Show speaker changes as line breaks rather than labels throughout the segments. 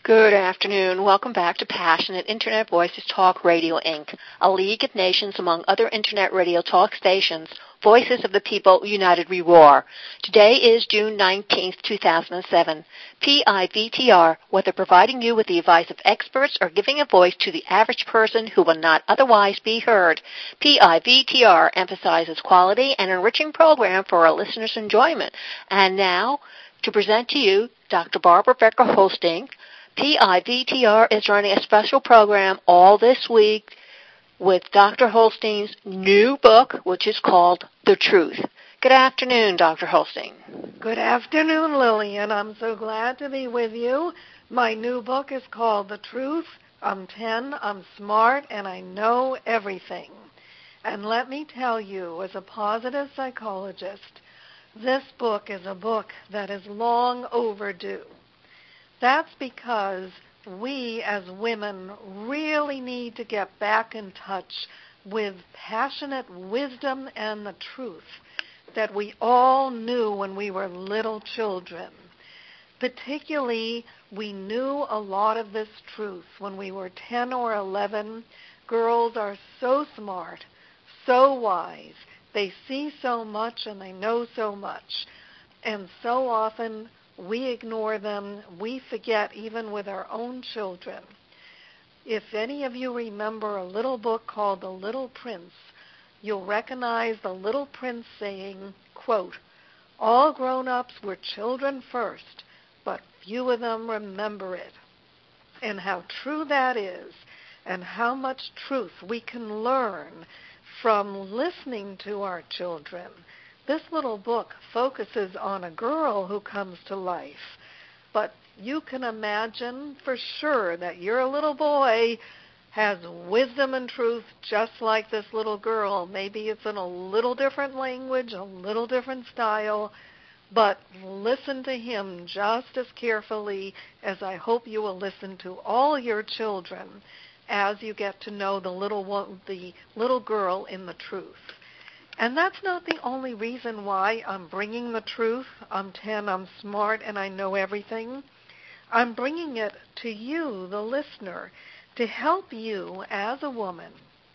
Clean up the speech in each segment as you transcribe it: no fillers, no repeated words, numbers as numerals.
Good afternoon. Welcome back to Passionate Internet Voices Talk Radio, Inc., a league of nations among other Internet radio talk stations, Voices of the People United We Roar. Today is June 19th, 2007. PIVTR, whether providing you with the advice of experts or giving a voice to the average person who will not otherwise be heard. PIVTR emphasizes quality and enriching program for our listeners' enjoyment. And now, to present to you Dr. Barbara Becker-Hosting. PIVTR is running a special program all this week with Dr. Holstein's new book, which is called The Truth. Good afternoon, Dr. Holstein.
Good afternoon, Lillian. I'm so glad to be with you. My new book is called The Truth. I'm 10, I'm smart, and I know everything. And let me tell you, as a positive psychologist, this book is a book that is long overdue. That's because we as women really need to get back in touch with passionate wisdom and the truth that we all knew when we were little children. Particularly, we knew a lot of this truth when we were 10 or 11. Girls are so smart, so wise. They see so much and they know so much. And so often we ignore them. We forget even with our own children. If any of you remember a little book called The Little Prince, you'll recognize the little prince saying, quote, "All grown-ups were children first, but few of them remember it." And how true that is, and how much truth we can learn from listening to our children. This little book focuses on a girl who comes to life, but you can imagine for sure that your little boy has wisdom and truth just like this little girl. Maybe it's in a little different language, a little different style, but listen to him just as carefully as I hope you will listen to all your children as you get to know the little girl in the truth. And that's not the only reason why I'm bringing the truth. I'm 10, I'm smart, and I know everything. I'm bringing it to you, the listener, to help you as a woman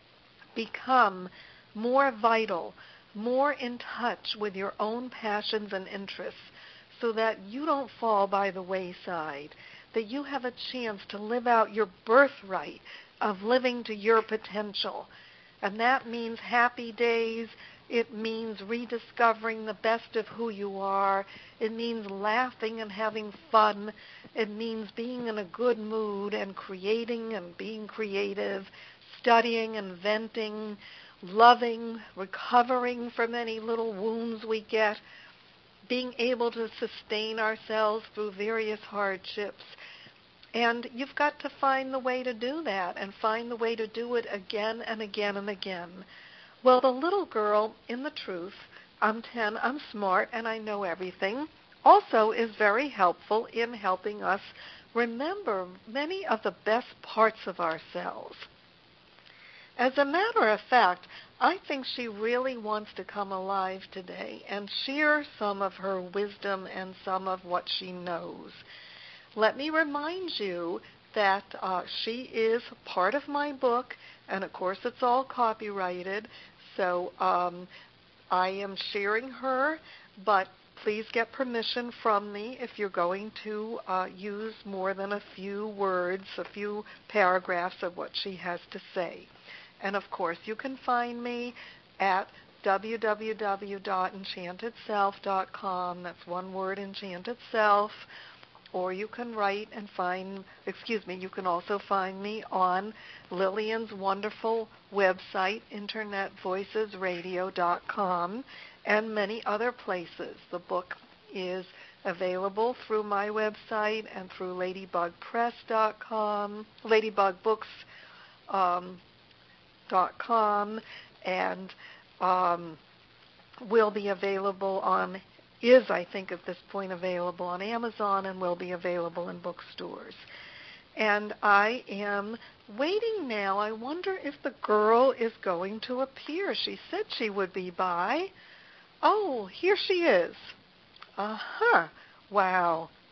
become more vital, more in touch with your own passions and interests so that you don't fall by the wayside, that you have a chance to live out your birthright of living to your potential. And that means happy days. It means rediscovering the best of who you are. It means laughing and having fun. It means being in a good mood and creating and being creative, studying, inventing, loving, recovering from any little wounds we get, being able to sustain ourselves through various hardships. And you've got to find the way to do that and find the way to do it again and again and again. Well, the little girl in the truth, I'm 10, I'm smart, and I know everything, also is very helpful in helping us remember many of the best parts of ourselves. As a matter of fact, I think she really wants to come alive today and share some of her wisdom and some of what she knows. Let me remind you that she is part of my book, and of course it's all copyrighted, so I am sharing her, but please get permission from me if you're going to use more than a few words, a few paragraphs of what she has to say. And of course you can find me at www.enchantedself.com. That's one word, Enchanted Self. Or you can write and you can also find me on Lillian's wonderful website, internetvoicesradio.com, and many other places. The book is available through my website and through ladybugpress.com, ladybugbooks.com, and will be available on I think, at this point available on Amazon and will be available in bookstores. And I am waiting now. I wonder if the girl is going to appear. She said she would be by. Oh, here she is. Uh-huh. Wow.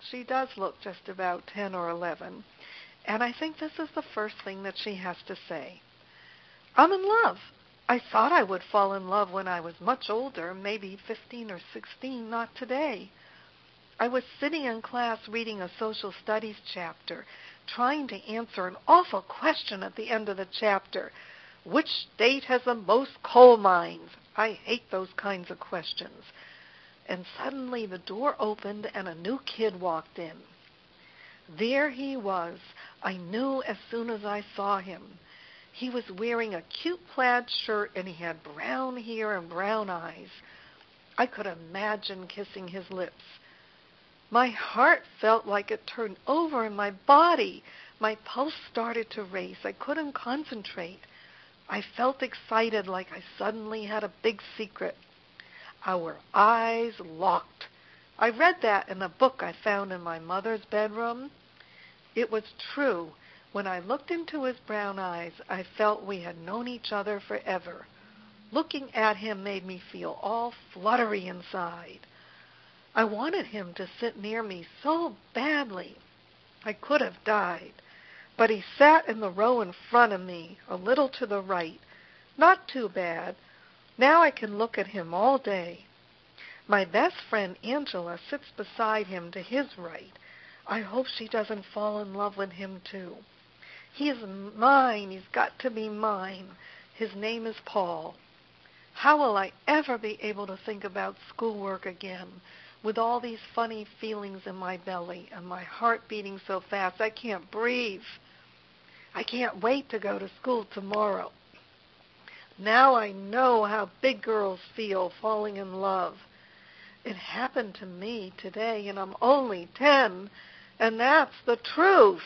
She does look just about 10 or 11. And I think this is the first thing that she has to say. I'm in love. I thought I would fall in love when I was much older, maybe 15 or 16, not today. I was sitting in class reading a social studies chapter, trying to answer an awful question at the end of the chapter. Which state has the most coal mines? I hate those kinds of questions. And suddenly the door opened and a new kid walked in. There he was. I knew as soon as I saw him. He was wearing a cute plaid shirt and he had brown hair and brown eyes. I could imagine kissing his lips. My heart felt like it turned over in my body. My pulse started to race. I couldn't concentrate. I felt excited, like I suddenly had a big secret. Our eyes locked. I read that in a book I found in my mother's bedroom. It was true. When I looked into his brown eyes, I felt we had known each other forever. Looking at him made me feel all fluttery inside. I wanted him to sit near me so badly. I could have died. But he sat in the row in front of me, a little to the right. Not too bad. Now I can look at him all day. My best friend Angela sits beside him to his right. I hope she doesn't fall in love with him too. He is mine. He's got to be mine. His name is Paul. How will I ever be able to think about schoolwork again with all these funny feelings in my belly and my heart beating so fast I can't breathe? I can't wait to go to school tomorrow. Now I know how big girls feel falling in love. It happened to me today, and I'm only 10, and that's the truth.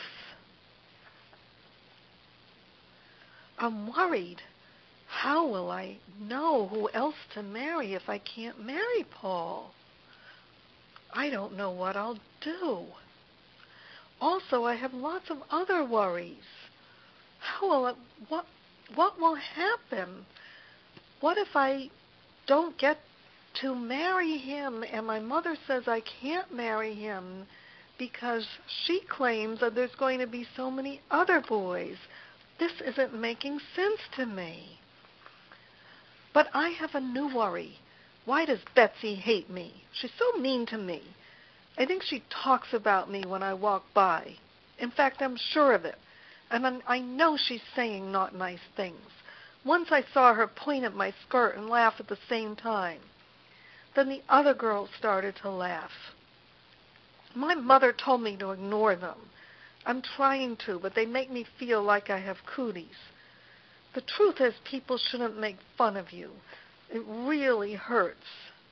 I'm worried. How will I know who else to marry if I can't marry Paul? I don't know what I'll do. Also, I have lots of other worries. How will it, what will happen? What if I don't get to marry him and my mother says I can't marry him because she claims that there's going to be so many other boys? This isn't making sense to me. But I have a new worry. Why does Betsy hate me? She's so mean to me. I think she talks about me when I walk by. In fact, I'm sure of it. And I know she's saying not nice things. Once I saw her point at my skirt and laugh at the same time. Then the other girls started to laugh. My mother told me to ignore them. I'm trying to, but they make me feel like I have cooties. The truth is, people shouldn't make fun of you. It really hurts.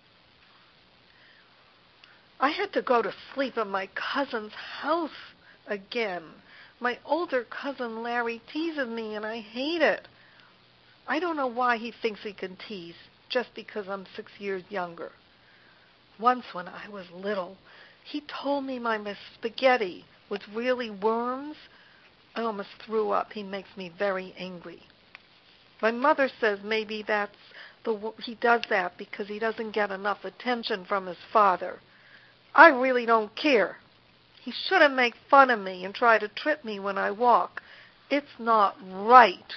I had to go to sleep at my cousin's house again. My older cousin Larry teases me, and I hate it. I don't know why he thinks he can tease, just because I'm 6 years younger. Once when I was little, he told me my spaghetti was really worms. I almost threw up. He makes me very angry. My mother says maybe he does that because he doesn't get enough attention from his father. I really don't care. He shouldn't make fun of me and try to trip me when I walk. It's not right.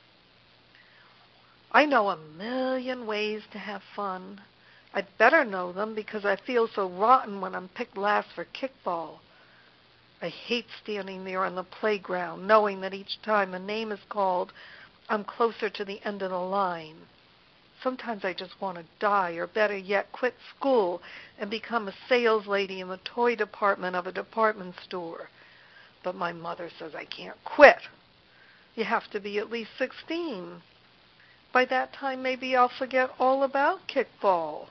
I know a million ways to have fun. I'd better know them because I feel so rotten when I'm picked last for kickball. I hate standing there on the playground knowing that each time a name is called, I'm closer to the end of the line. Sometimes I just want to die, or better yet, quit school and become a sales lady in the toy department of a department store. But my mother says I can't quit. You have to be at least 16. By that time, maybe I'll forget all about kickball.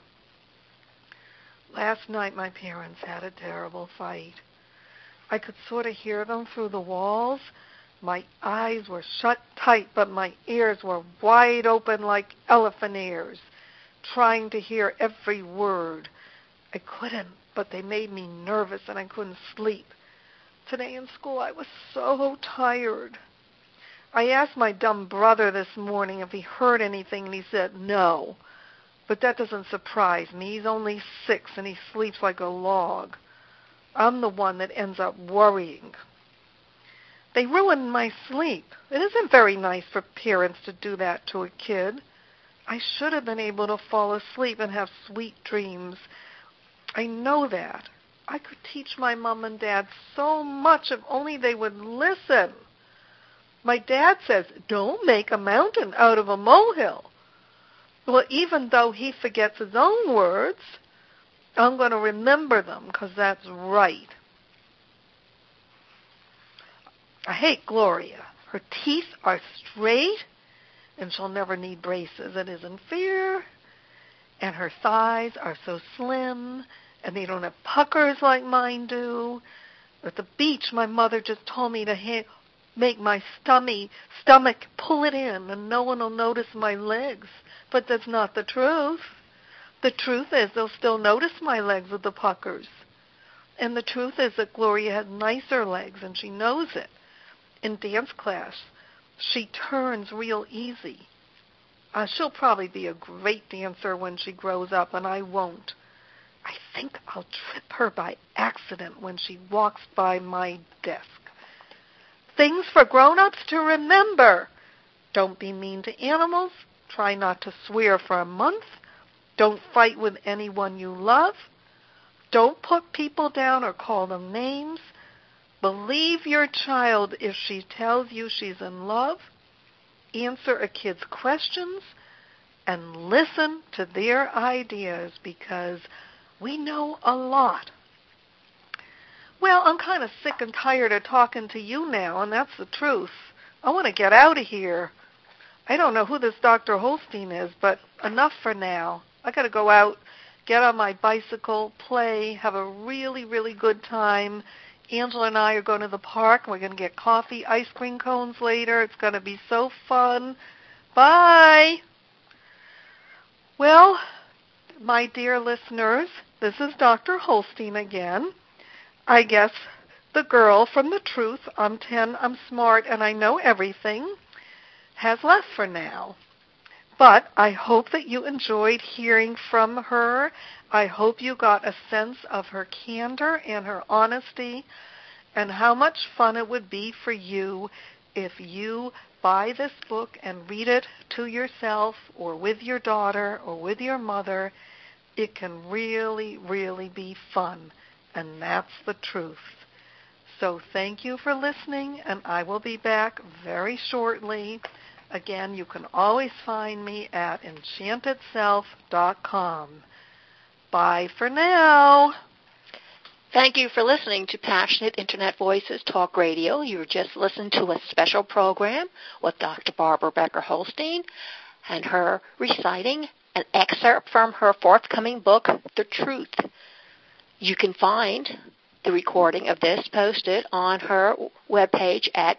Last night, my parents had a terrible fight. I could sort of hear them through the walls. My eyes were shut tight, but my ears were wide open like elephant ears, trying to hear every word. I couldn't, but they made me nervous and I couldn't sleep. Today in school, I was so tired. I asked my dumb brother this morning if he heard anything, and he said no. But that doesn't surprise me. He's only 6, and he sleeps like a log. I'm the one that ends up worrying. They ruin my sleep. It isn't very nice for parents to do that to a kid. I should have been able to fall asleep and have sweet dreams. I know that. I could teach my mom and dad so much if only they would listen. My dad says, don't make a mountain out of a molehill. Well, even though he forgets his own words, I'm going to remember them because that's right. I hate Gloria. Her teeth are straight, and she'll never need braces. It isn't fair. And her thighs are so slim, and they don't have puckers like mine do. At the beach, my mother just told me to make my stomach pull it in, and no one will notice my legs. But that's not the truth. The truth is they'll still notice my legs with the puckers. And the truth is that Gloria has nicer legs, and she knows it. In dance class, she turns real easy. She'll probably be a great dancer when she grows up, and I won't. I think I'll trip her by accident when she walks by my desk. Things for grown-ups to remember. Don't be mean to animals. Try not to swear for a month. Don't fight with anyone you love. Don't put people down or call them names. Believe your child if she tells you she's in love. Answer a kid's questions and listen to their ideas because we know a lot. Well, I'm kind of sick and tired of talking to you now, and that's the truth. I want to get out of here. I don't know who this Dr. Holstein is, but enough for now. I got to go out, get on my bicycle, play, have a really, really good time. Angela and I are going to the park. We're going to get coffee, ice cream cones later. It's going to be so fun. Bye. Well, my dear listeners, this is Dr. Holstein again. I guess the girl from the truth, I'm 10, I'm smart, and I know everything, has left for now. But I hope that you enjoyed hearing from her. I hope you got a sense of her candor and her honesty and how much fun it would be for you if you buy this book and read it to yourself or with your daughter or with your mother. It can really, really be fun, and that's the truth. So thank you for listening, and I will be back very shortly. Again, you can always find me at enchantedself.com. Bye for now.
Thank you for listening to Passionate Internet Voices Talk Radio. You just listened to a special program with Dr. Barbara Becker Holstein and her reciting an excerpt from her forthcoming book, The Truth. You can find the recording of this posted on her webpage at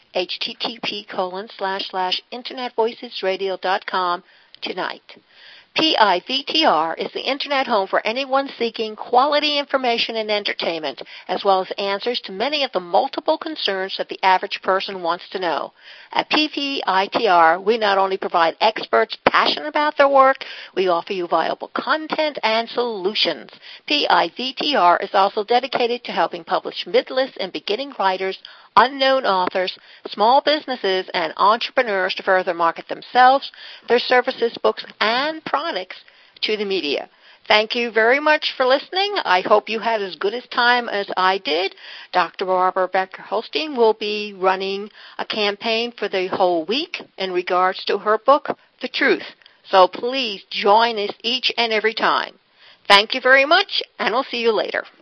http://internetvoicesradio.com tonight. PIVTR is the Internet home for anyone seeking quality information and entertainment, as well as answers to many of the multiple concerns that the average person wants to know. At PIVTR, we not only provide experts passionate about their work, we offer you viable content and solutions. PIVTR is also dedicated to helping publish mid-list and beginning writers, unknown authors, small businesses, and entrepreneurs to further market themselves, their services, books, and products to the media. Thank you very much for listening. I hope you had as good a time as I did. Dr. Barbara Becker Holstein will be running a campaign for the whole week in regards to her book, The Truth. So please join us each and every time. Thank you very much, and we'll see you later.